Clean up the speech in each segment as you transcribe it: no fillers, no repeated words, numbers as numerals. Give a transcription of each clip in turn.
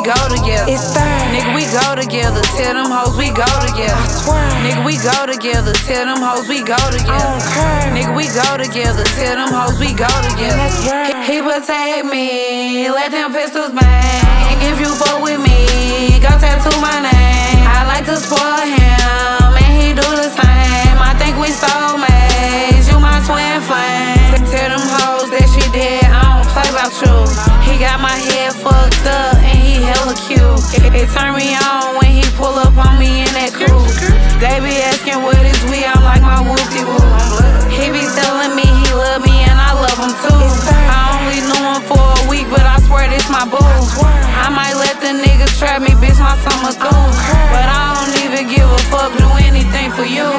go together. It's third. Nigga, we go together. Tell them hoes we go together. I swear. Nigga, we go together. Tell them hoes we go together. Nigga, we go together. Tell them hoes we go together. That's right. He protect me. Let them pistols bang. If you fuck with me, go tattoo my name. I like to spoil him, and he do the same. I think we soulmates. You my twin flame. Tell them hoes that she dead. I don't play about you. He got my head fucked up, and he hella cute. It turn me on when he pull up on me in that coupe. They be asking what is we, I'm like my whoop-de-whoop. He be telling me he love me and I love him too. I only knew him for a week, but I swear this my boo. I might let the nigga trap me, bitch, my summer through. But I don't even give a fuck, do anything for you.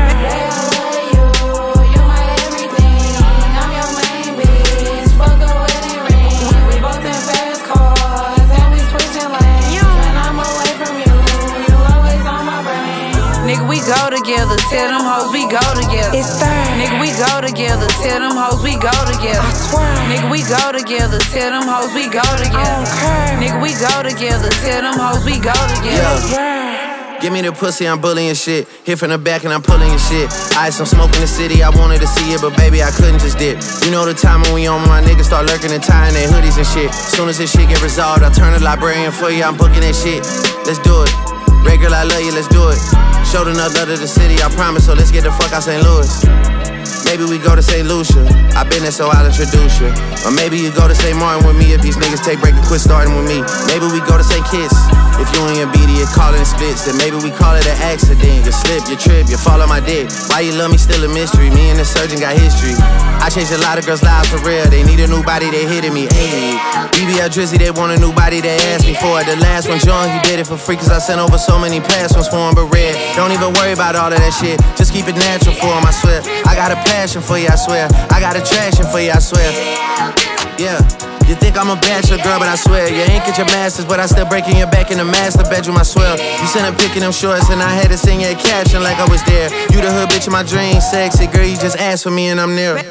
Nigga, we go together, tell them hoes we go together. It's third. Nigga, we go together, tell them hoes we go together. I swear. Nigga, we go together, tell them hoes we go together. Nigga, we go together, tell them hoes we go together. Yeah. Give me the pussy, I'm bullying shit. Hit from the back and I'm pulling your shit. I had some smoke in the city, I wanted to see it, but baby, I couldn't just dip. You know the time when we on, my niggas start lurking and tying their hoodies and shit. Soon as this shit get resolved, I turn the librarian for you, I'm booking that shit. Let's do it. Regular, I love you, let's do it. Showed enough love to the city, I promise, so let's get the fuck out St. Louis. Maybe we go to St. Lucia, I been there so I'll introduce you. Or maybe you go to St. Martin with me if these niggas take break and quit starting with me. Maybe we go to St. Kitts, if you and your BD are calling it splits. Then maybe we call it an accident, you slip, you trip, you fall on my dick. Why you love me still a mystery, me and the surgeon got history. I changed a lot of girls' lives for real, they need a new body, they hitting me, ayy. BBL Drizzy, they want a new body, they asked me for it. The last one, John, he did it for free, cause I sent over so many platforms for him, but red. Don't even worry about all of that shit, just keep it natural for him, I swear. I got a passion for you, I swear. I got attraction for you, I swear. Yeah. You think I'm a bachelor, girl, but I swear you ain't get your masters, but I still breaking your back in the master bedroom, I swear. You sent a pic in them shorts and I had to sing your caption like I was there. You the hood bitch in my dreams, sexy girl, you just asked for me and I'm near.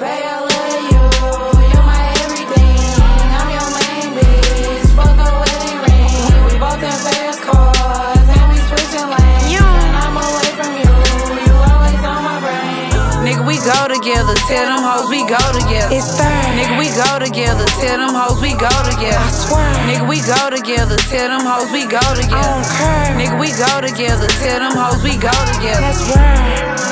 We go together, tell them hoes we go together. It's third. Nigga, we go together, tell them hoes we go together. I swear. Nigga, we go together, tell them hoes we go together. I don't care. Nigga, we go together, tell them hoes we go together. That's right.